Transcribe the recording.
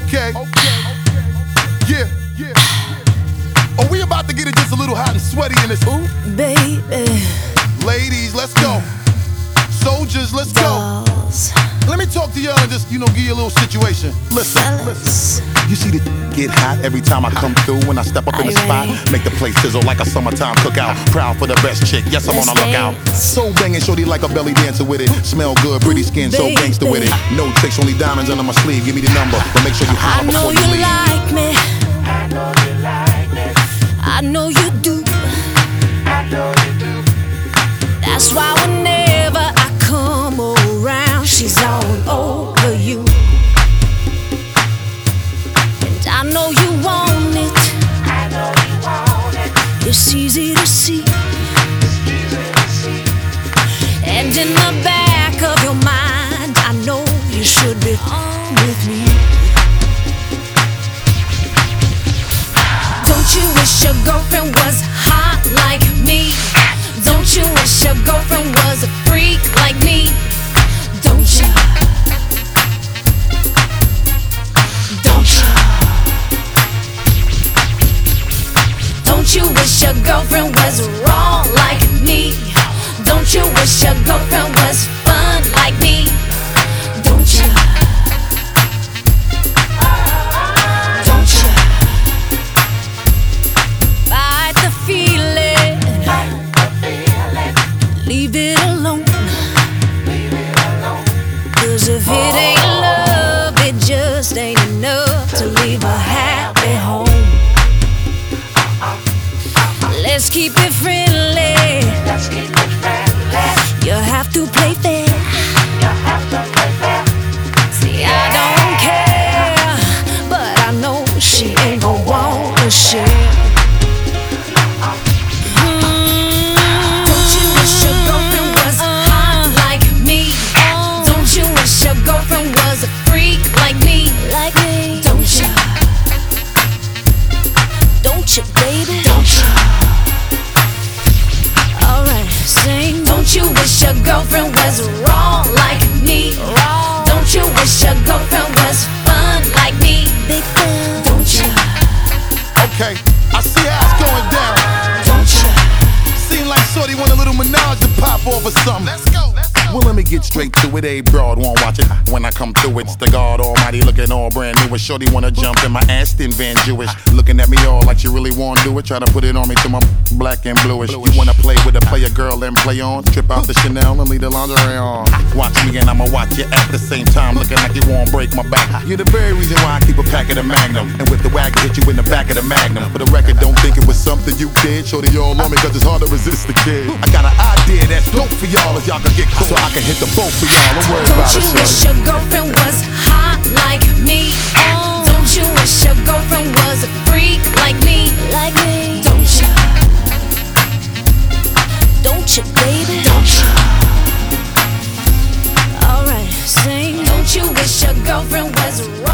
Okay. Yeah. Oh, we about to get it just a little hot and sweaty in this. Ooh, baby. Ladies, let's go. Soldiers, let's go. Let me talk to y'all and just, give you a little situation. Listen. You see the get hot every time I come through. When I step up in the spot, make the place sizzle like a summertime cookout. Proud for the best chick, yes, I'm on the lookout. So banging, shorty like a belly dancer with it. Smell good, pretty skin, so gangster with it. No tricks, only diamonds under my sleeve. Give me the number, but make sure you holler before you leave. Like me. I know you like me. I know you do. I know you do. That's why whenever I come around, she's all over you. And I know you want it. I know you want it. It's easy to see. And in the back of your mind, I know you should be on with me. Don't you wish your girlfriend was hot like me? Don't you wish your girlfriend was a freak like me? Don't you? Don't you? Don't you wish your girlfriend was wrong like me? Don't you wish your girlfriend was fun like me? Don't you? Don't you? Fight the feeling. Leave it alone. Cause if it ain't love, it just ain't enough to leave a happy home. Let's keep it friendly. You have to play fair. See, I don't care, but I know she ain't gon' want to share. Don't you wish your girlfriend was hot like me? Don't you wish your girlfriend was a freak like me? Like me? Don't you? Don't you, baby? Don't you? Alright, sing. Don't you wish your girlfriend was wrong like me? Wrong. Don't you wish your girlfriend was fun like me? Big fan. Don't you? Okay, I see how it's going down. Don't you? Seem like shorty want a little menage to pop off or something. Let's go. Well, let me get straight to it. A broad won't watch it. When I come through, it's the God Almighty looking all brand new. And shorty wanna jump in my Aston Van Jewish, looking at me all like she really wanna do it. Try to put it on me till my black and bluish. You wanna play with a player girl and play on? Trip out the Chanel and leave the lingerie on. Watch me and I'ma watch you at the same time, looking like you won't break my back. You're the very reason why I keep a pack of the Magnum, and with the wagon hit you in the back of the Magnum. For the record, don't think it was something you did. Shorty all on me 'cause it's hard to resist the kid. I got an idea that's dope for y'all if y'all can get close, so I can hit the boat for y'all. Don't worry about it, Don't you wish your girlfriend was hot like me? Don't you wish your girlfriend was a freak like me? Like me? Don't you? Don't you, baby? Don't you? Alright, sing. Don't you wish your girlfriend was